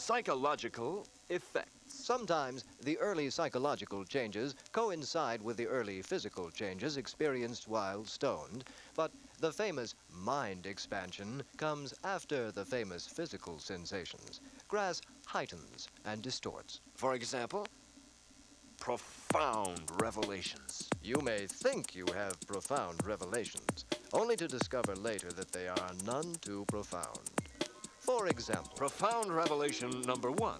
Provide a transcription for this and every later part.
Psychological effects. Sometimes the early psychological changes coincide with the early physical changes experienced while stoned, but the famous mind expansion comes after the famous physical sensations. Grass heightens and distorts. For example, profound revelations. You may think you have profound revelations, only to discover later that they are none too profound. For example, profound revelation number 1.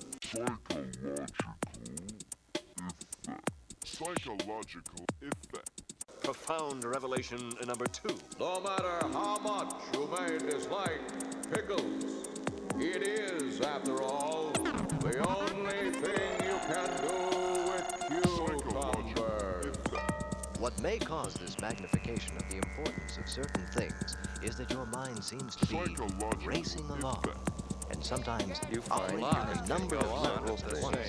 Psychological effect. Profound revelation number 2. No matter how much you may dislike pickles, it is, after all, the only thing you can do with cucumbers. What may cause this magnification of the importance of certain things is that your mind seems to be racing along, and sometimes you find a number of levels at once.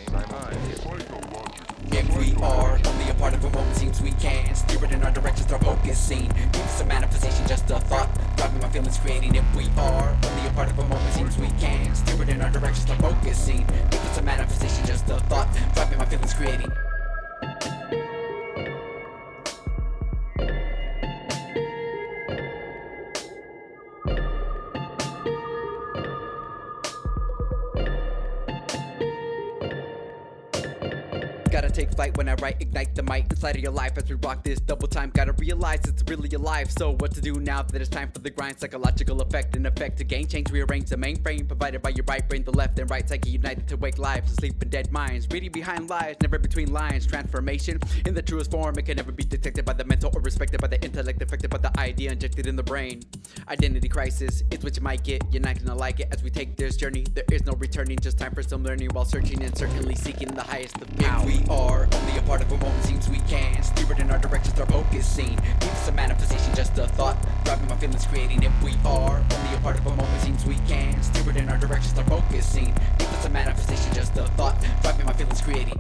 If we are only a part of a moment, seems we can steer it in our direction, start focusing. Give us a manifestation, just a thought, driving my feelings, creating. If we are only a part of a moment, seems we can steer it in our direction, start focusing. Give us a manifestation, just a thought, driving my feelings, creating. Gotta take flight when I write, ignite the mic inside of your life as we rock this double time. Gotta realize it's really alive. So what to do now that it's time for the grind? Psychological effect, an effect to gain change, rearrange the mainframe provided by your right brain, the left and right psyche united to wake lives, asleep in dead minds, reading behind lies, never between lines. Transformation in the truest form, it can never be detected by the mental or respected by the intellect, affected by the idea injected in the brain. Identity crisis, it's what you might get. You're not gonna like it as we take this journey. There is no returning, just time for some learning while searching and certainly seeking the highest of power. If we are only a part of a moment, seems we can steer it in our direction, start focusing. Give us a manifestation, just a thought, driving my feelings, creating. If we are only a part of a moment, seems we can steer it in our direction, start focusing. Give us a manifestation, just a thought, driving my feelings, creating.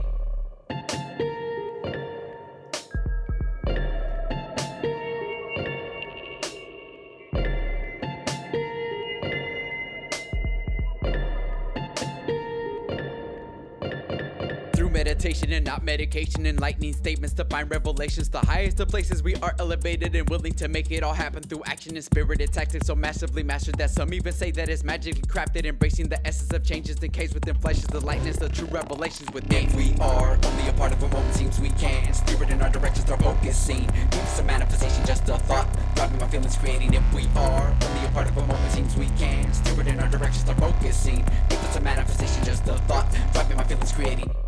Meditation and not medication, enlightening statements to find revelations. The highest of places we are elevated and willing to make it all happen through action and spirited tactics so massively mastered that some even say that it's magically crafted. Embracing the essence of changes encased within flesh is the lightness of true revelations within. If we are only a part of a moment, seems we can steer it in our direction, start focusing. Give us a manifestation, just a thought, driving my feelings, creating. If we are only a part of a moment, seems we can steer it in our direction, start focusing. Give us a manifestation, just a thought, driving my feelings, creating.